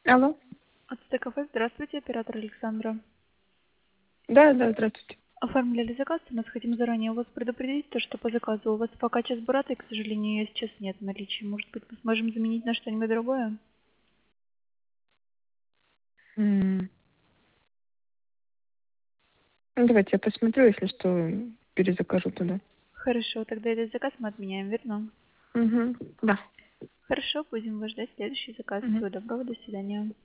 Алло. АЦТ кафе, здравствуйте, оператор Александра. Да, да, здравствуйте. Оформляли заказ, у нас хотим заранее вас предупредить, то, что по заказу у вас пока час брата, и, к сожалению, ее сейчас нет в наличии. Может быть, мы сможем заменить на что-нибудь другое? М. Ну, давайте я посмотрю, если что, перезакажу туда. Хорошо, тогда этот заказ мы отменяем, верно? Угу. Да. Хорошо, будем вас ждать следующий заказ. Мгм. Всего доброго, до свидания.